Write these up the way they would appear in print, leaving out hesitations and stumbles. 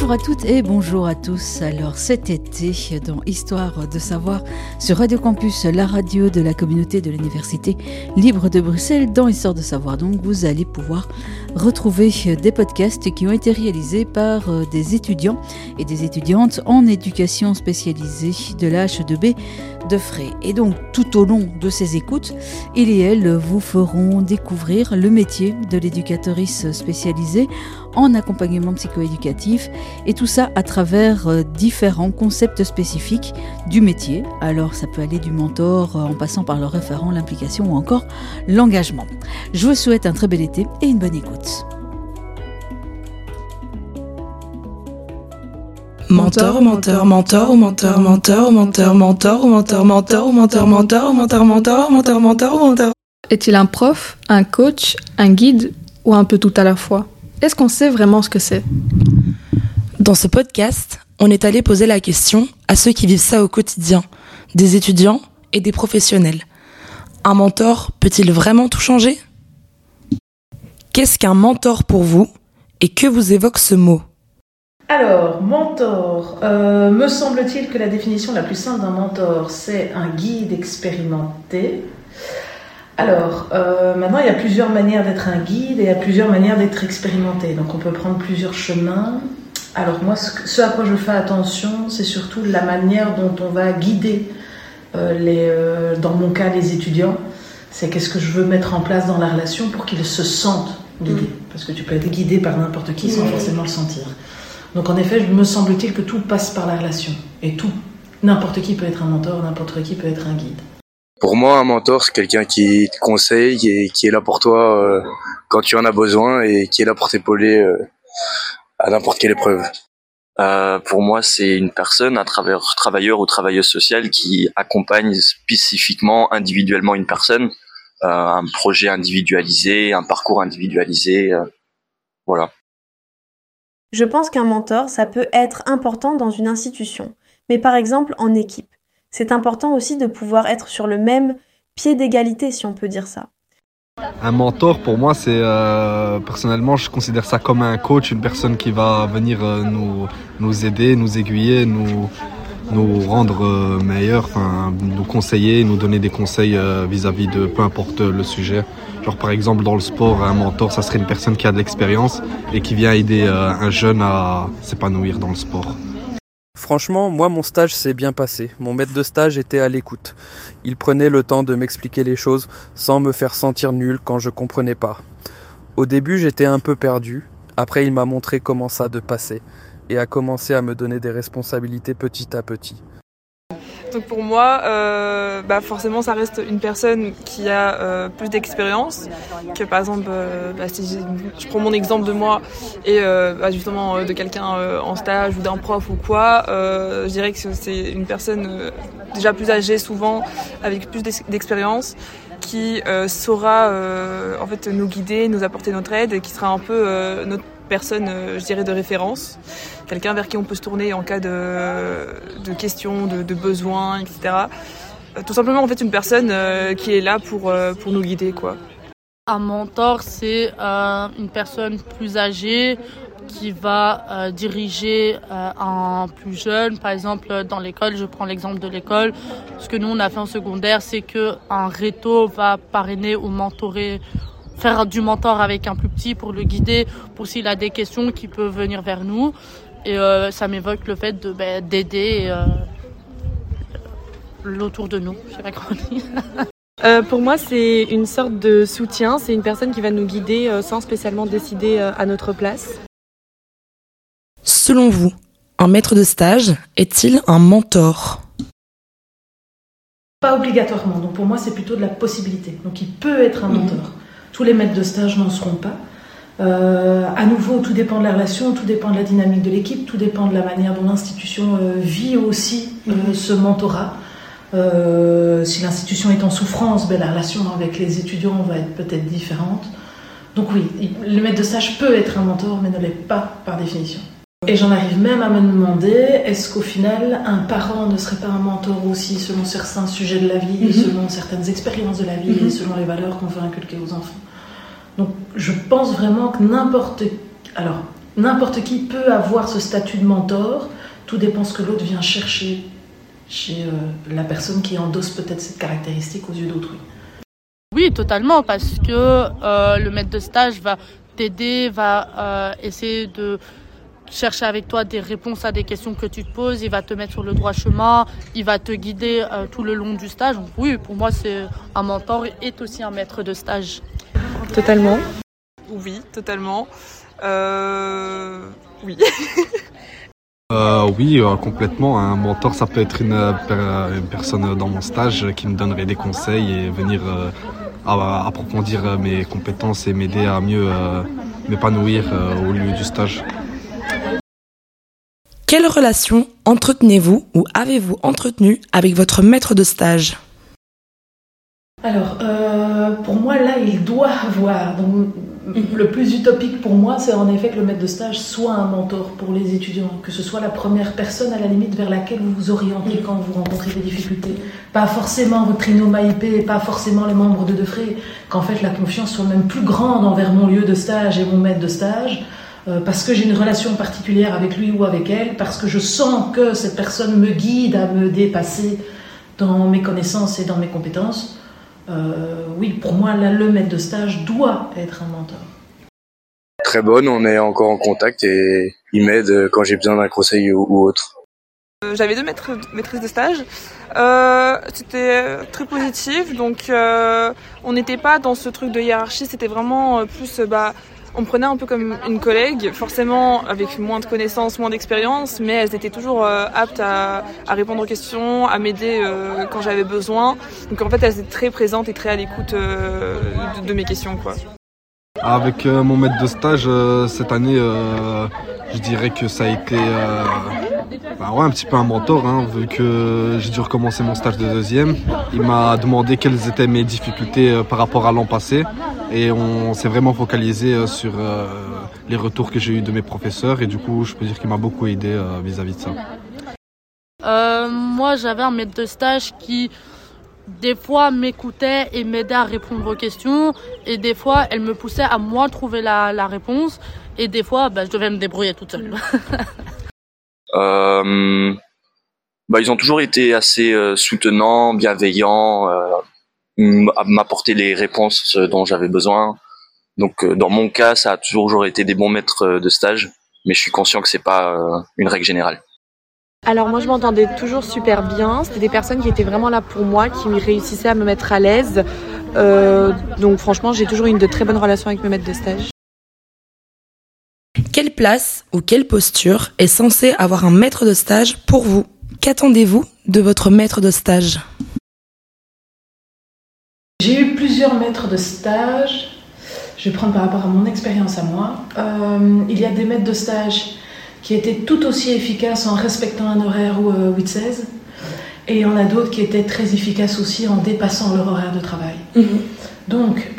Bonjour à toutes et bonjour à tous. Alors cet été, dans Histoire de savoir, sur Radio Campus, la radio de la communauté de l'Université libre de Bruxelles, dans Histoire de savoir, donc vous allez pouvoir retrouver des podcasts qui ont été réalisés par des étudiants et des étudiantes en éducation spécialisée de la H2B de Fray. Et donc tout au long de ces écoutes, il et elle vous feront découvrir le métier de l'éducatrice spécialisée en accompagnement psychoéducatif, et tout ça à travers différents concepts spécifiques du métier. Alors ça peut aller du mentor en passant par le référent, l'implication ou encore l'engagement. Je vous souhaite un très bel été et une bonne écoute. Mentor, mentor, mentor, mentor, mentor, mentor, mentor, mentor, mentor, mentor, mentor, mentor, mentor, mentor, mentor, mentor. Est-il un prof, un coach, un guide ou un peu tout à la fois ? Est-ce qu'on sait vraiment ce que c'est ? Dans ce podcast, on est allé poser la question à ceux qui vivent ça au quotidien, des étudiants et des professionnels. Un mentor peut-il vraiment tout changer ? Qu'est-ce qu'un mentor pour vous et que vous évoque ce mot ? Alors, mentor, me semble-t-il que la définition la plus simple d'un mentor, c'est un guide expérimenté. Alors, maintenant, il y a plusieurs manières d'être un guide et il y a plusieurs manières d'être expérimenté. Donc, on peut prendre plusieurs chemins. Alors, moi, ce à quoi je fais attention, c'est surtout la manière dont on va guider, dans mon cas, les étudiants. C'est qu'est-ce que je veux mettre en place dans la relation pour qu'ils se sentent guidés. Parce que tu peux être guidé par n'importe qui sans forcément le sentir. Donc, en effet, me semble-t-il que tout passe par la relation. Et n'importe qui peut être un mentor, n'importe qui peut être un guide. Pour moi, un mentor, c'est quelqu'un qui te conseille, qui est là pour toi quand tu en as besoin et qui est là pour t'épauler à n'importe quelle épreuve. Pour moi, c'est une personne, un travailleur ou travailleuse sociale qui accompagne spécifiquement, individuellement une personne, un projet individualisé, un parcours individualisé, voilà. Je pense qu'un mentor, ça peut être important dans une institution, mais par exemple en équipe. C'est important aussi de pouvoir être sur le même pied d'égalité, si on peut dire ça. Un mentor, pour moi, c'est personnellement, je considère ça comme un coach, une personne qui va venir nous aider, nous aiguiller, nous rendre meilleurs, nous conseiller, nous donner des conseils vis-à-vis de peu importe le sujet. Genre par exemple dans le sport, un mentor, ça serait une personne qui a de l'expérience et qui vient aider un jeune à s'épanouir dans le sport. Franchement, moi mon stage s'est bien passé. Mon maître de stage était à l'écoute. Il prenait le temps de m'expliquer les choses sans me faire sentir nul quand je comprenais pas. Au début, j'étais un peu perdu. Après, il m'a montré comment ça de passer et a commencé à me donner des responsabilités petit à petit. Donc pour moi, forcément ça reste une personne qui a plus d'expérience que par exemple, si je prends mon exemple de moi et justement de quelqu'un en stage ou d'un prof ou quoi, je dirais que c'est une personne déjà plus âgée souvent, avec plus d'expérience, qui saura en fait nous guider, nous apporter notre aide et qui sera un peu notre personne, je dirais, de référence, quelqu'un vers qui on peut se tourner en cas de questions, de besoins, etc. Tout simplement en fait une personne qui est là pour nous guider, quoi. Un mentor, c'est une personne plus âgée qui va diriger un plus jeune. Par exemple, dans l'école, je prends l'exemple de l'école. Ce que nous, on a fait en secondaire, c'est qu'un réto va parrainer ou mentorer, faire du mentor avec un plus petit pour le guider, pour s'il a des questions qui peuvent venir vers nous. Et ça m'évoque le fait d'aider l'autour de nous. Je sais pas comment dire. Pour moi, c'est une sorte de soutien. C'est une personne qui va nous guider sans spécialement décider à notre place. Selon vous, un maître de stage est-il un mentor ? Pas obligatoirement. Donc pour moi, c'est plutôt de la possibilité. Donc il peut être un mentor. Tous les maîtres de stage n'en seront pas. À nouveau, tout dépend de la relation, tout dépend de la dynamique de l'équipe, tout dépend de la manière dont l'institution vit aussi ce mentorat. Si l'institution est en souffrance, la relation avec les étudiants va être peut-être différente. Donc oui, le maître de stage peut être un mentor, mais ne l'est pas par définition. Et j'en arrive même à me demander, est-ce qu'au final, un parent ne serait pas un mentor aussi selon certains sujets de la vie, selon certaines expériences de la vie, et selon les valeurs qu'on veut inculquer aux enfants. Donc je pense vraiment que Alors, n'importe qui peut avoir ce statut de mentor. Tout dépend ce que l'autre vient chercher chez la personne qui endosse peut-être cette caractéristique aux yeux d'autrui. Oui, totalement, parce que le maître de stage va t'aider, va essayer de chercher avec toi des réponses à des questions que tu te poses, il va te mettre sur le droit chemin, il va te guider tout le long du stage. Donc oui, pour moi, c'est un mentor est aussi un maître de stage. Totalement. Oui, totalement. Oui. Oui, complètement. Un mentor, ça peut être une personne dans mon stage qui me donnerait des conseils et venir approfondir mes compétences et m'aider à mieux m'épanouir au lieu du stage. Quelle relation entretenez-vous ou avez-vous entretenu avec votre maître de stage ? Alors, pour moi, là, il doit avoir. Donc, le plus utopique pour moi, c'est en effet que le maître de stage soit un mentor pour les étudiants, que ce soit la première personne à la limite vers laquelle vous vous orientez quand vous rencontrez des difficultés. Pas forcément votre trinoma IP, pas forcément les membres de Defray, qu'en fait la confiance soit même plus grande envers mon lieu de stage et mon maître de stage, parce que j'ai une relation particulière avec lui ou avec elle, parce que je sens que cette personne me guide à me dépasser dans mes connaissances et dans mes compétences. Oui, pour moi, là, le maître de stage doit être un mentor. Très bonne, on est encore en contact et il m'aide quand j'ai besoin d'un conseil ou autre. J'avais 2 maîtresses de stage. C'était très positif, donc on n'était pas dans ce truc de hiérarchie, c'était vraiment plus... on me prenait un peu comme une collègue, forcément avec moins de connaissances, moins d'expérience, mais elles étaient toujours aptes à répondre aux questions, à m'aider quand j'avais besoin. Donc en fait, elles étaient très présentes et très à l'écoute de mes questions, quoi. Avec mon maître de stage, cette année, je dirais que ça a été un petit peu un mentor, vu que j'ai dû recommencer mon stage de 2e. Il m'a demandé quelles étaient mes difficultés par rapport à l'an passé. Et on s'est vraiment focalisé sur les retours que j'ai eus de mes professeurs. Et du coup, je peux dire qu'il m'a beaucoup aidé vis-à-vis de ça. Moi, j'avais un maître de stage qui, des fois, m'écoutait et m'aidait à répondre aux questions. Et des fois, elle me poussait à moi trouver la réponse. Et des fois, je devais me débrouiller toute seule. Ils ont toujours été assez soutenants, bienveillants, à m'apporter les réponses dont j'avais besoin. Donc dans mon cas, ça a toujours été des bons maîtres de stage, mais je suis conscient que c'est pas une règle générale. Alors moi je m'entendais toujours super bien, c'était des personnes qui étaient vraiment là pour moi, qui réussissaient à me mettre à l'aise. Donc franchement j'ai toujours eu de très bonnes relations avec mes maîtres de stage. Quelle place ou quelle posture est censée avoir un maître de stage pour vous ? Qu'attendez-vous de votre maître de stage ? J'ai eu plusieurs maîtres de stage. Je vais prendre par rapport à mon expérience à moi. Il y a des maîtres de stage qui étaient tout aussi efficaces en respectant un horaire ou 8-16. Et il y en a d'autres qui étaient très efficaces aussi en dépassant leur horaire de travail. Donc,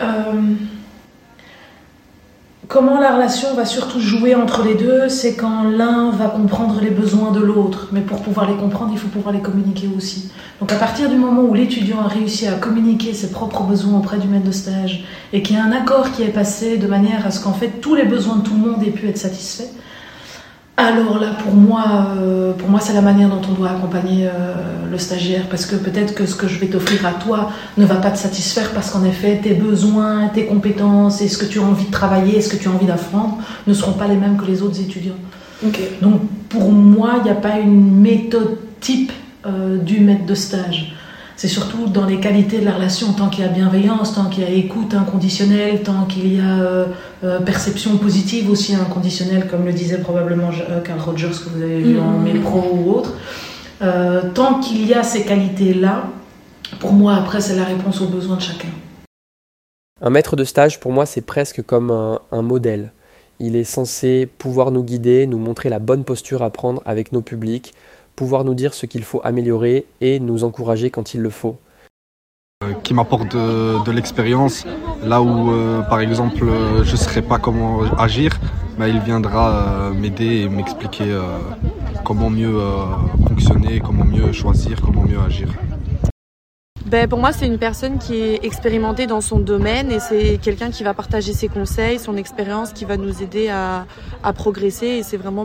comment la relation va surtout jouer entre les deux, c'est quand l'un va comprendre les besoins de l'autre. Mais pour pouvoir les comprendre, il faut pouvoir les communiquer aussi. Donc à partir du moment où l'étudiant a réussi à communiquer ses propres besoins auprès du maître de stage et qu'il y a un accord qui est passé de manière à ce qu'en fait tous les besoins de tout le monde aient pu être satisfaits, alors là pour moi c'est la manière dont on doit accompagner le stagiaire, parce que peut-être que ce que je vais t'offrir à toi ne va pas te satisfaire parce qu'en effet tes besoins, tes compétences et ce que tu as envie de travailler et ce que tu as envie d'apprendre ne seront pas les mêmes que les autres étudiants. Donc pour moi il n'y a pas une méthode type du maître de stage. C'est surtout dans les qualités de la relation, tant qu'il y a bienveillance, tant qu'il y a écoute inconditionnelle, tant qu'il y a perception positive aussi inconditionnelle, comme le disait probablement Carl Rogers que vous avez vu en Mépro ou autre. Tant qu'il y a ces qualités-là, pour moi après c'est la réponse aux besoins de chacun. Un maître de stage pour moi c'est presque comme un modèle. Il est censé pouvoir nous guider, nous montrer la bonne posture à prendre avec nos publics, pouvoir nous dire ce qu'il faut améliorer et nous encourager quand il le faut. Qui m'apporte de l'expérience, là où par exemple je ne saurais pas comment agir, il viendra m'aider et m'expliquer comment mieux fonctionner, comment mieux choisir, comment mieux agir. Pour moi, c'est une personne qui est expérimentée dans son domaine et c'est quelqu'un qui va partager ses conseils, son expérience, qui va nous aider à progresser. Et c'est vraiment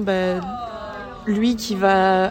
lui qui va...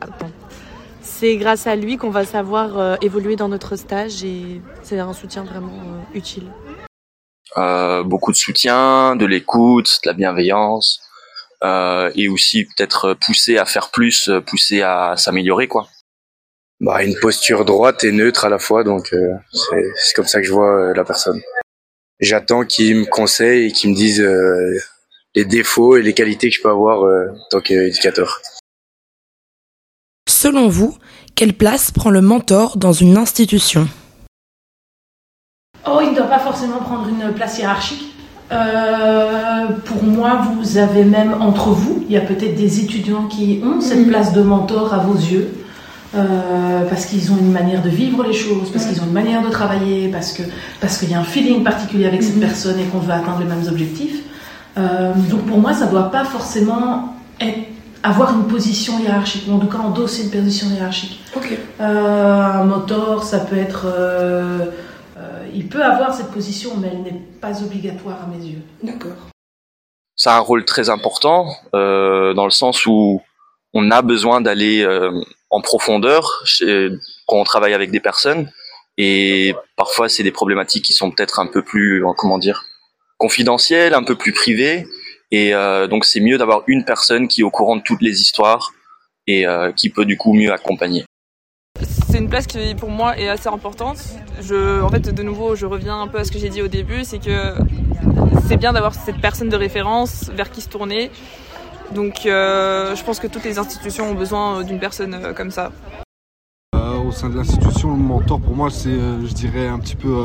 C'est grâce à lui qu'on va savoir évoluer dans notre stage et c'est un soutien vraiment utile. Beaucoup de soutien, de l'écoute, de la bienveillance et aussi peut-être pousser à faire plus, pousser à s'améliorer, quoi. Une posture droite et neutre à la fois, donc c'est comme ça que je vois la personne. J'attends qu'ils me conseillent et qu'ils me disent les défauts et les qualités que je peux avoir en tant qu'éducateur. Selon vous, quelle place prend le mentor dans une institution ? Il ne doit pas forcément prendre une place hiérarchique. Pour moi, vous avez même entre vous, il y a peut-être des étudiants qui ont cette place de mentor à vos yeux. Parce qu'ils ont une manière de vivre les choses, parce qu'ils ont une manière de travailler, parce qu'il y a un feeling particulier avec cette personne et qu'on veut atteindre les mêmes objectifs. Donc pour moi, ça ne doit pas forcément avoir une position hiérarchique, ou en tout cas endosser une position hiérarchique. Un mentor, ça peut être... il peut avoir cette position, mais elle n'est pas obligatoire à mes yeux. D'accord. Ça a un rôle très important, dans le sens où on a besoin d'aller en profondeur quand on travaille avec des personnes et parfois c'est des problématiques qui sont peut-être un peu plus confidentielles, un peu plus privées et donc c'est mieux d'avoir une personne qui est au courant de toutes les histoires et qui peut du coup mieux accompagner. C'est une place qui pour moi est assez importante. En fait, de nouveau, je reviens un peu à ce que j'ai dit au début, c'est que c'est bien d'avoir cette personne de référence vers qui se tourner. Donc je pense que toutes les institutions ont besoin d'une personne comme ça. Au sein de l'institution, le mentor pour moi c'est je dirais un petit peu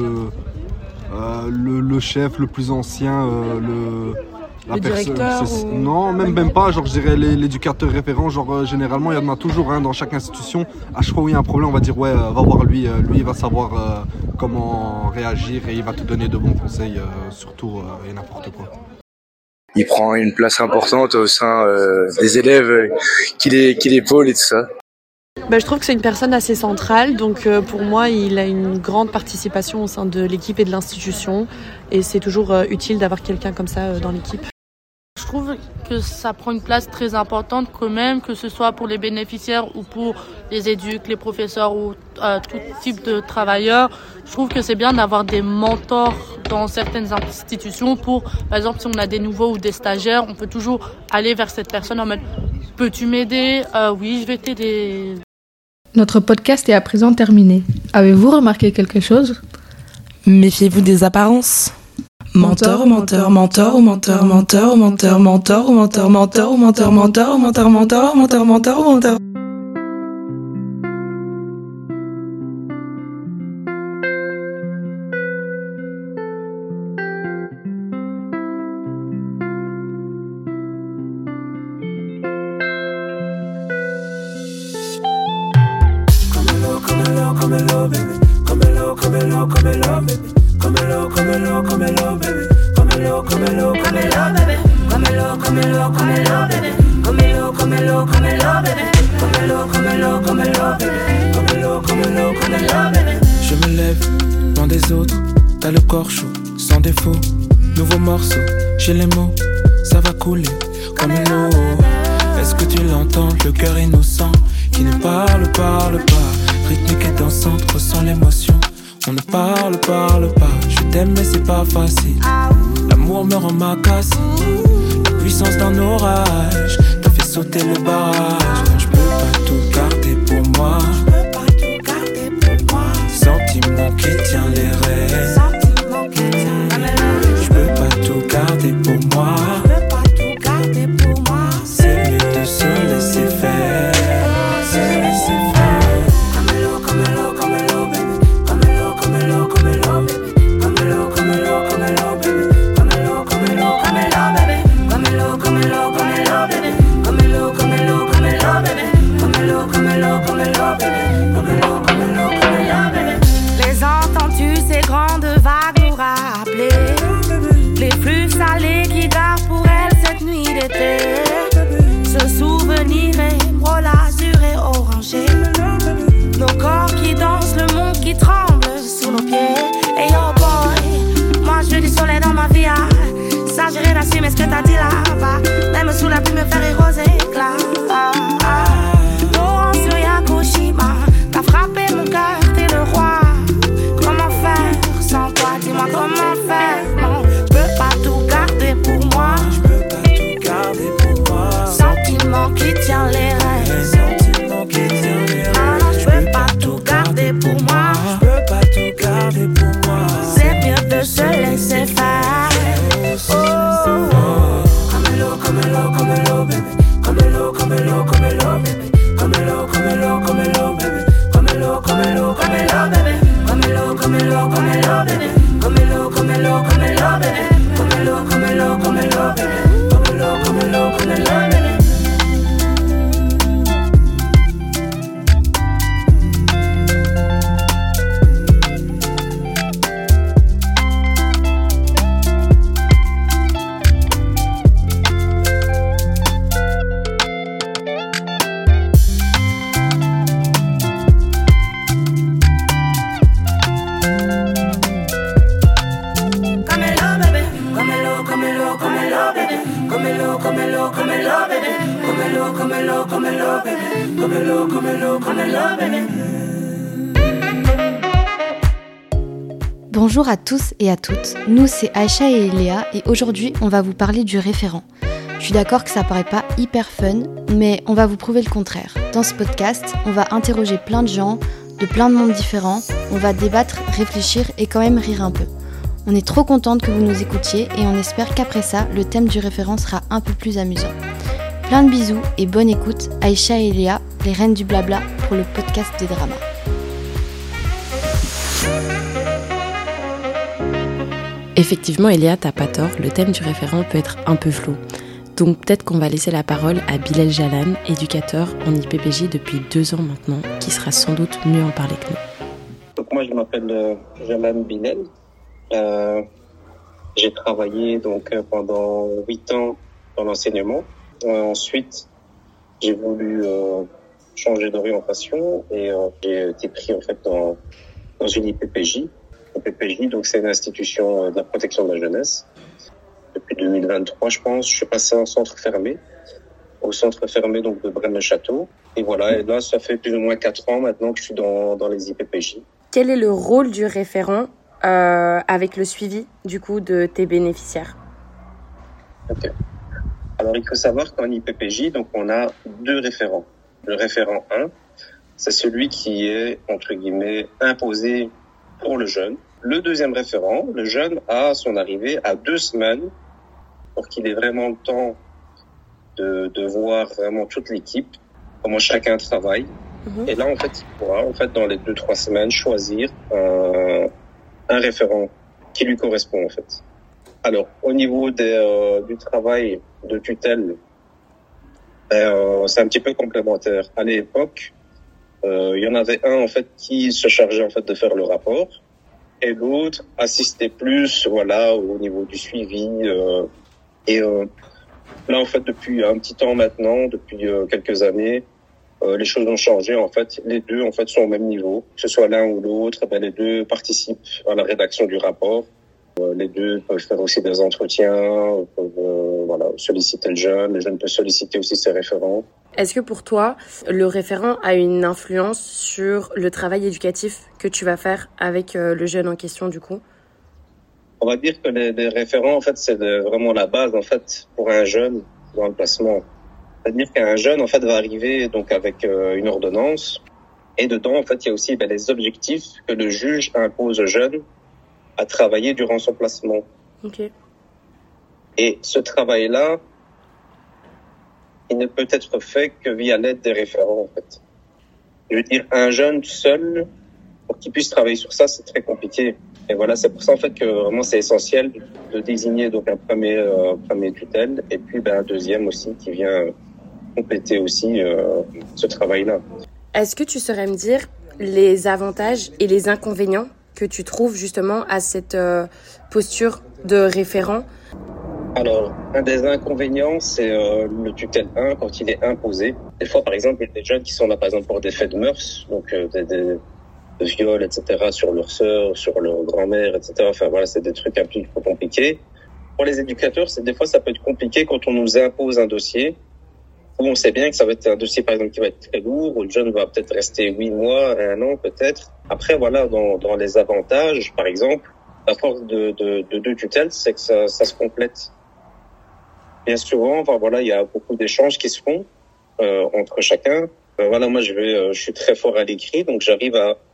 le chef, le plus ancien, la directeur ou... Non, même pas, je dirais l'éducateur référent, généralement il y en a toujours dans chaque institution. À chaque fois où il y a un problème, on va dire va voir lui il va savoir comment réagir et il va te donner de bons conseils sur tout et n'importe quoi. Il prend une place importante au sein des élèves qui l'épaulent et tout ça. Je trouve que c'est une personne assez centrale, donc pour moi il a une grande participation au sein de l'équipe et de l'institution et c'est toujours utile d'avoir quelqu'un comme ça dans l'équipe. Je trouve que ça prend une place très importante quand même, que ce soit pour les bénéficiaires ou pour les éducs, les professeurs ou tout type de travailleurs. Je trouve que c'est bien d'avoir des mentors dans certaines institutions pour, par exemple, si on a des nouveaux ou des stagiaires, on peut toujours aller vers cette personne en mode « Peux-tu m'aider ? Oui, je vais t'aider. » Notre podcast est à présent terminé. Avez-vous remarqué quelque chose ? Méfiez-vous des apparences. Mentor, mentor, mentor, mentor, mentor, mentor, mentor, mentor, mentor, mentor, mentor, mentor, mentor, mentor, mentor, mentor. Je me lève, loin des autres, t'as le corps chaud, sans défaut. Nouveau morceau, j'ai les mots, ça va couler comme l'eau. Est-ce que tu l'entends, le cœur innocent qui ne parle pas, rythmique et dansante, ressent l'émotion. On ne parle pas, je t'aime mais c'est pas facile. L'amour me rend ma casse, la puissance d'un orage t'as fait sauter le barrage. Non, je peux pas tout garder pour moi, sentiment qui tient les rênes. Je peux pas tout garder pour moi, c'est mieux de se laisser faire. Come Bonjour à tous et à toutes, nous c'est Aïcha et Léa et aujourd'hui on va vous parler du référent. Je suis d'accord que ça paraît pas hyper fun, mais on va vous prouver le contraire. Dans ce podcast, on va interroger plein de gens, de plein de mondes différents, on va débattre, réfléchir et quand même rire un peu. On est trop contente que vous nous écoutiez et on espère qu'après ça, le thème du référent sera un peu plus amusant. Plein de bisous et bonne écoute, Aïcha et Léa, les reines du blabla pour le podcast des dramas. Effectivement, Eléa, t'as pas tort, le thème du référent peut être un peu flou. Donc peut-être qu'on va laisser la parole à Bilal Jalan, éducateur en IPPJ depuis 2 ans maintenant, qui sera sans doute mieux en parler que nous. Donc moi je m'appelle Jalan Bilal. J'ai travaillé pendant 8 ans dans l'enseignement. Ensuite, j'ai voulu changer d'orientation et j'ai été pris en fait dans une IPPJ. IPPJ, donc c'est une institution de la protection de la jeunesse. Depuis 2023, je pense, je suis passé en centre fermé, au centre fermé donc de Braine-le-Château. Et voilà, et là, ça fait plus ou moins 4 ans maintenant que je suis dans les IPPJ. Quel est le rôle du référent avec le suivi du coup de tes bénéficiaires? Ok. Alors, il faut savoir qu'en IPPJ, donc on a 2 référents. Le référent 1, c'est celui qui est, entre guillemets, imposé pour le jeune. Le deuxième référent, le jeune, à son arrivée, à 2 semaines, pour qu'il ait vraiment le temps de voir vraiment toute l'équipe, comment chacun travaille. Et là, en fait, il pourra, dans les 2-3 semaines, choisir un référent qui lui correspond, en fait. Alors, au niveau du travail de tutelle, c'est un petit peu complémentaire. À l'époque, il y en avait un, en fait, qui se chargeait, en fait, de faire le rapport, et l'autre assistait plus, au niveau du suivi. Là, en fait, depuis un petit temps maintenant, depuis quelques années, les choses ont changé. En fait, les deux, en fait, sont au même niveau. Que ce soit l'un ou l'autre, les deux participent à la rédaction du rapport. Les deux peuvent faire aussi des entretiens, peuvent solliciter le jeune peut solliciter aussi ses référents. Est-ce que pour toi, le référent a une influence sur le travail éducatif que tu vas faire avec le jeune en question du coup? On va dire que les référents, en fait, c'est vraiment la base, en fait, pour un jeune dans le placement. C'est-à-dire qu'un jeune, en fait, va arriver donc avec une ordonnance et dedans, en fait, il y a aussi les objectifs que le juge impose au jeune à travailler durant son placement. Ok. Et ce travail-là, il ne peut être fait que via l'aide des référents, en fait. Je veux dire, un jeune seul, pour qu'il puisse travailler sur ça, c'est très compliqué. Et voilà, c'est pour ça, en fait, que vraiment, c'est essentiel de désigner donc un premier tutelle et puis un deuxième aussi qui vient compléter aussi ce travail-là. Est-ce que tu saurais me dire les avantages et les inconvénients que tu trouves justement à cette posture de référent? Alors, un des inconvénients, c'est le tutelle 1 quand il est imposé. Des fois, par exemple, il y a des jeunes qui sont là, par exemple, pour des faits de mœurs, donc de viol, etc., sur leur sœur, sur leur grand-mère, etc. Enfin, voilà, c'est des trucs un peu compliqués. Pour les éducateurs, des fois, ça peut être compliqué quand on nous impose un dossier où on sait bien que ça va être un dossier, par exemple, qui va être très lourd, où le jeune va peut-être rester 8 mois, 1 an, peut-être. Après, voilà, dans les avantages, par exemple, à force de 2 tutelles, c'est que ça se complète. Bien souvent, il y a beaucoup d'échanges qui se font entre chacun. Moi, je suis très fort à l'écrit, donc j'arrive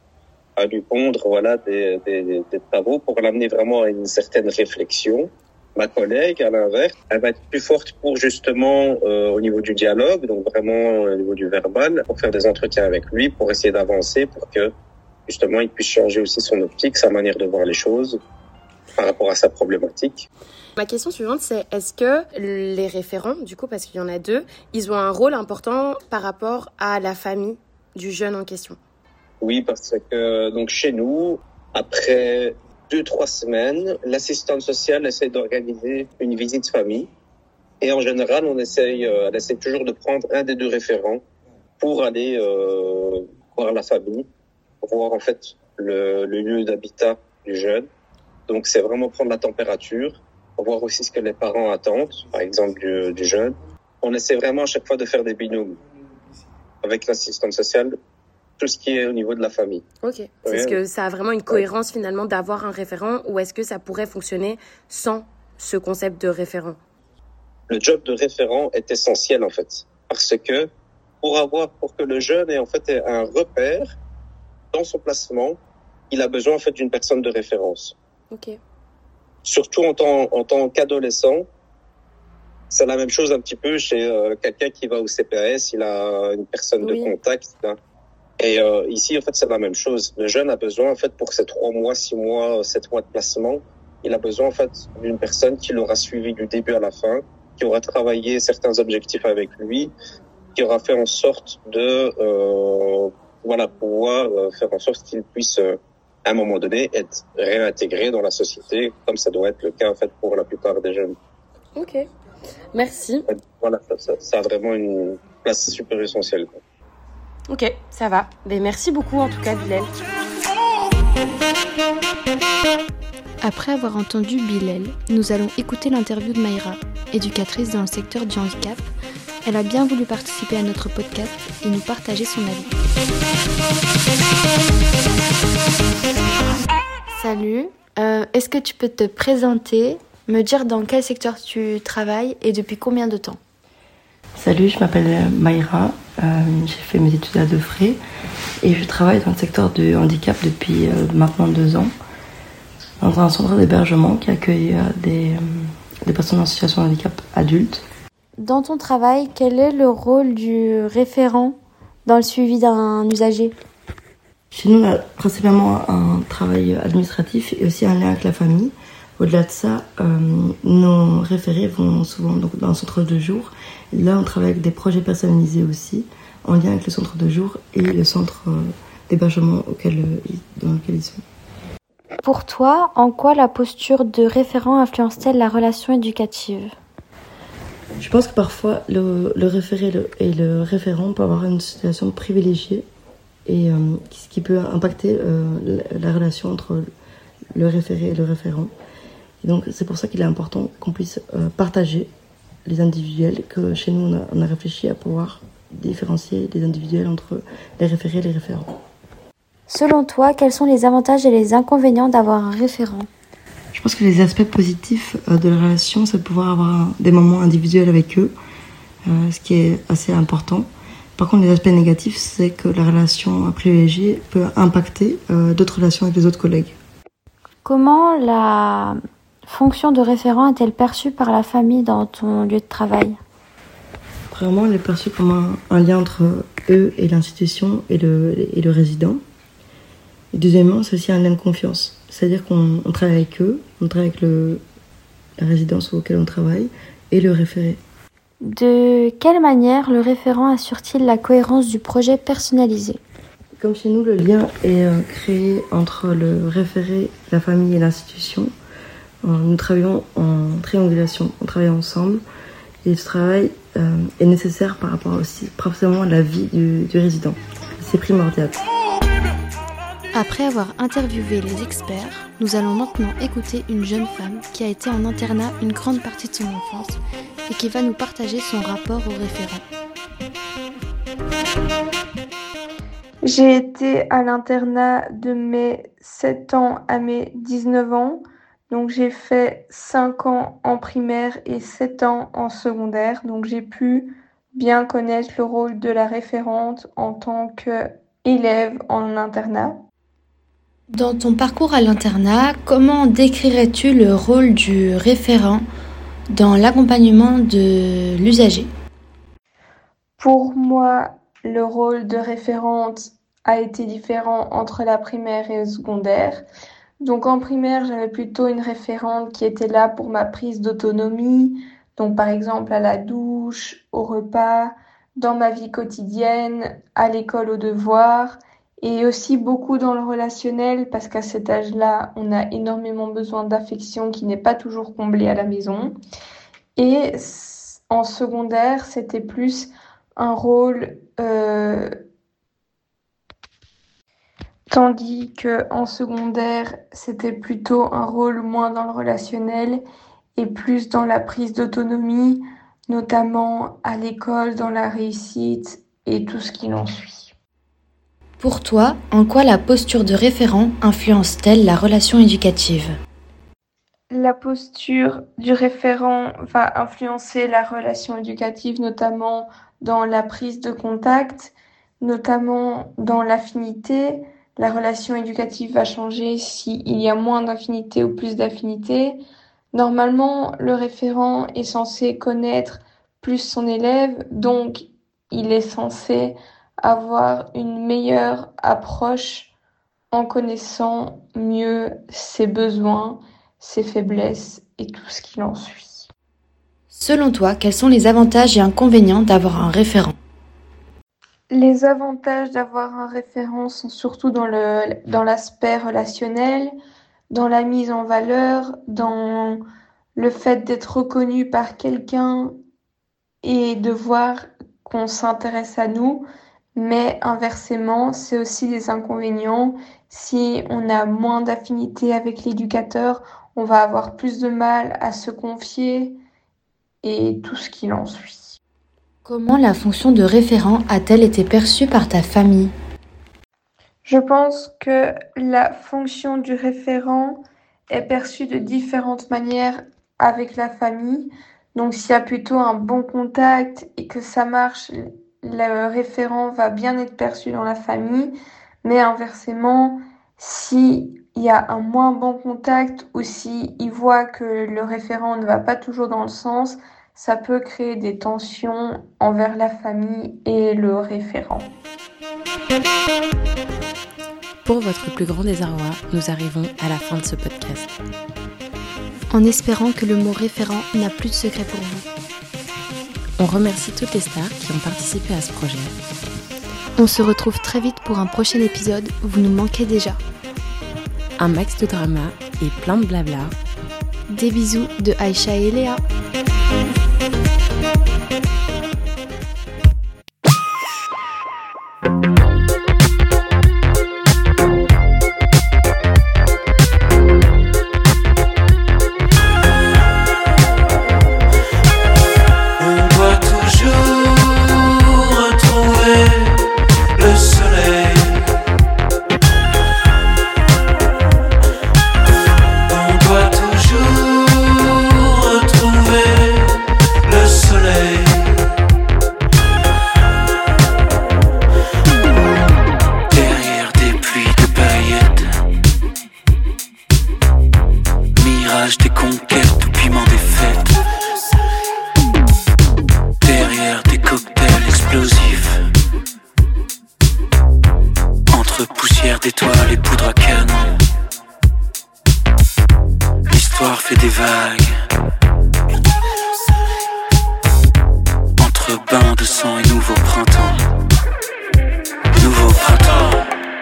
à lui pondre des travaux pour l'amener vraiment à une certaine réflexion. Ma collègue, à l'inverse, elle va être plus forte pour justement au niveau du dialogue, donc vraiment au niveau du verbal, pour faire des entretiens avec lui, pour essayer d'avancer, pour que justement il puisse changer aussi son optique, sa manière de voir les choses par rapport à sa problématique. Ma question suivante, c'est est-ce que les référents, du coup, parce qu'il y en a 2, ils ont un rôle important par rapport à la famille du jeune en question? Oui, parce que donc chez nous, après 2-3 semaines, l'assistante sociale essaie d'organiser une visite famille. Et en général, elle essaie toujours de prendre un des 2 référents pour aller voir la famille, pour voir en fait le lieu d'habitat du jeune. Donc c'est vraiment prendre la température, pour voir aussi ce que les parents attendent, par exemple du jeune. on essaie vraiment à chaque fois de faire des binômes avec l'assistante sociale, tout ce qui est au niveau de la famille. Ok. Est-ce que ça a vraiment une cohérence finalement d'avoir un référent ou est-ce que ça pourrait fonctionner sans ce concept de référent? Le job de référent est essentiel en fait, parce que pour que le jeune ait en fait un repère dans son placement, il a besoin en fait d'une personne de référence. Ok. Surtout en tant qu'adolescent, c'est la même chose un petit peu chez quelqu'un qui va au CPS, il a une personne de contact. Là. Et ici, en fait, c'est la même chose. Le jeune a besoin, en fait, pour ces 3 mois, 6 mois, 7 mois de placement, il a besoin, en fait, d'une personne qui l'aura suivi du début à la fin, qui aura travaillé certains objectifs avec lui, qui aura fait en sorte de pouvoir faire en sorte qu'il puisse, à un moment donné, être réintégré dans la société, comme ça doit être le cas, en fait, pour la plupart des jeunes. Ok. Merci. Voilà, ça a vraiment une place super essentielle. Ok, ça va. Mais merci beaucoup en tout cas, Bilal. Après avoir entendu Bilal, nous allons écouter l'interview de Mayra, éducatrice dans le secteur du handicap. Elle a bien voulu participer à notre podcast et nous partager son avis. Salut, est-ce que tu peux te présenter, me dire dans quel secteur tu travailles et depuis combien de temps? Salut, je m'appelle Mayra, j'ai fait mes études à Defray et je travaille dans le secteur du handicap depuis maintenant 2 ans dans un centre d'hébergement qui accueille des personnes en situation de handicap adultes. Dans ton travail, quel est le rôle du référent dans le suivi d'un usager? Chez nous, on a principalement un travail administratif et aussi un lien avec la famille. Au-delà de ça, nos référés vont souvent donc, dans un centre de jour. Là, on travaille avec des projets personnalisés aussi, en lien avec le centre de jour et le centre d'hébergement dans lequel ils sont. Pour toi, en quoi la posture de référent influence-t-elle la relation éducative? Je pense que parfois, le référé et le référent peuvent avoir une situation privilégiée et ce qui peut impacter la relation entre le référé et le référent. Et donc, c'est pour ça qu'il est important qu'on puisse partager les individuels, que chez nous, on a réfléchi à pouvoir différencier les individuels entre les référés et les référents. Selon toi, quels sont les avantages et les inconvénients d'avoir un référent? Je pense que les aspects positifs de la relation, c'est de pouvoir avoir des moments individuels avec eux, ce qui est assez important. Par contre, les aspects négatifs, c'est que la relation privilégiée peut impacter d'autres relations avec les autres collègues. Comment la fonction de référent est-elle perçue par la famille dans ton lieu de travail? Vraiment, elle est perçue comme un lien entre eux et l'institution et le résident. Et deuxièmement, c'est aussi un lien de confiance. C'est-à-dire qu'on travaille avec eux, on travaille avec la résidence auquel on travaille et le référé. De quelle manière le référent assure-t-il la cohérence du projet personnalisé? Comme chez nous, le lien est créé entre le référé, la famille et l'institution. Nous travaillons en triangulation, on travaille ensemble. Et ce travail est nécessaire par rapport aussi précisément à la vie du résident. C'est primordial. Après avoir interviewé les experts, nous allons maintenant écouter une jeune femme qui a été en internat une grande partie de son enfance et qui va nous partager son rapport au référent. J'ai été à l'internat de mes 7 ans à mes 19 ans. Donc j'ai fait 5 ans en primaire et 7 ans en secondaire. Donc j'ai pu bien connaître le rôle de la référente en tant qu'élève en internat. Dans ton parcours à l'internat, comment décrirais-tu le rôle du référent dans l'accompagnement de l'usager? Pour moi, le rôle de référente a été différent entre la primaire et le secondaire. Donc en primaire, j'avais plutôt une référente qui était là pour ma prise d'autonomie, donc par exemple à la douche, au repas, dans ma vie quotidienne, à l'école, aux devoirs, et aussi beaucoup dans le relationnel parce qu'à cet âge-là, on a énormément besoin d'affection qui n'est pas toujours comblée à la maison. Et en secondaire, c'était plus un rôle tandis qu'en secondaire, c'était plutôt un rôle moins dans le relationnel et plus dans la prise d'autonomie, notamment à l'école, dans la réussite et tout ce qui en suit. Pour toi, en quoi la posture de référent influence-t-elle la relation éducative ? La posture du référent va influencer la relation éducative, notamment dans la prise de contact, notamment dans l'affinité. La relation éducative va changer s'il y a moins d'affinité ou plus d'affinité. Normalement, le référent est censé connaître plus son élève, donc il est censé avoir une meilleure approche en connaissant mieux ses besoins, ses faiblesses et tout ce qui en suit. Selon toi, quels sont les avantages et inconvénients d'avoir un référent ? Les avantages d'avoir un référent sont surtout dans l'aspect relationnel, dans la mise en valeur, dans le fait d'être reconnu par quelqu'un et de voir qu'on s'intéresse à nous. Mais inversement, c'est aussi des inconvénients. Si on a moins d'affinité avec l'éducateur, on va avoir plus de mal à se confier et tout ce qui en suit. Comment la fonction de référent a-t-elle été perçue par ta famille ? Je pense que la fonction du référent est perçue de différentes manières avec la famille. Donc s'il y a plutôt un bon contact et que ça marche, le référent va bien être perçu dans la famille. Mais inversement, s'il y a un moins bon contact ou s'il voit que le référent ne va pas toujours dans le sens, ça peut créer des tensions envers la famille et le référent. Pour votre plus grand désarroi, nous arrivons à la fin de ce podcast. En espérant que le mot référent n'a plus de secret pour vous. On remercie toutes les stars qui ont participé à ce projet. On se retrouve très vite pour un prochain épisode, vous nous manquez déjà. Un max de drama et plein de blabla. Des bisous de Aïcha et Léa. Des conquêtes au piment des fêtes. Derrière des cocktails explosifs. Entre poussière d'étoiles et poudre à canon. L'histoire fait des vagues. Entre bains de sang et nouveau printemps. Nouveau printemps.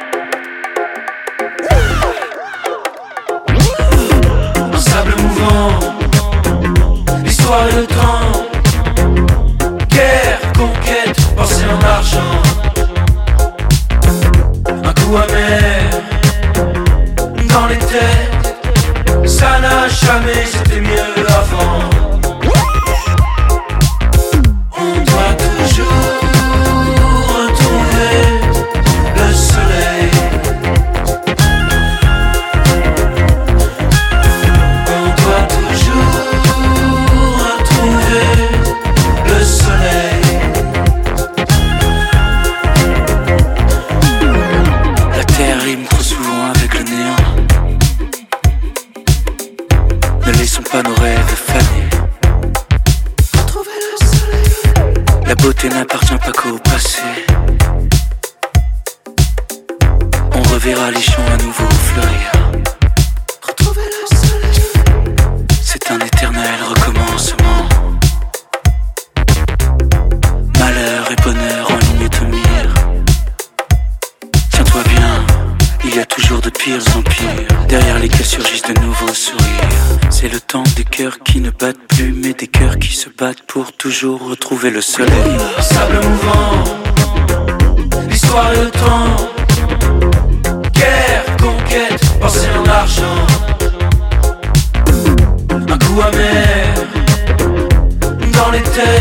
Sable mouvant, l'histoire et le temps. Guerre, conquête, pensée en argent. Un coup amer dans les têtes. Ça n'a jamais été mieux avant. On doit toujours retrouver le soleil. Pas nos rêves fanés. Retrouver le soleil. La beauté n'appartient pas qu'au passé. On reverra les champs à nouveau fleurir. Retrouver le soleil. C'est un éternel recommencement. Malheur et bonheur en ligne te mire. Tiens-toi bien, il y a toujours de pires empires. Derrière lesquels surgissent de nouveaux sourires. C'est le temps des cœurs qui ne battent plus, mais des cœurs qui se battent pour toujours retrouver le soleil. Sable mouvant, l'histoire et le temps. Guerre, conquête, pensée en argent. Un coup amer dans les têtes.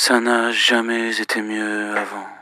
Ça n'a jamais été mieux avant.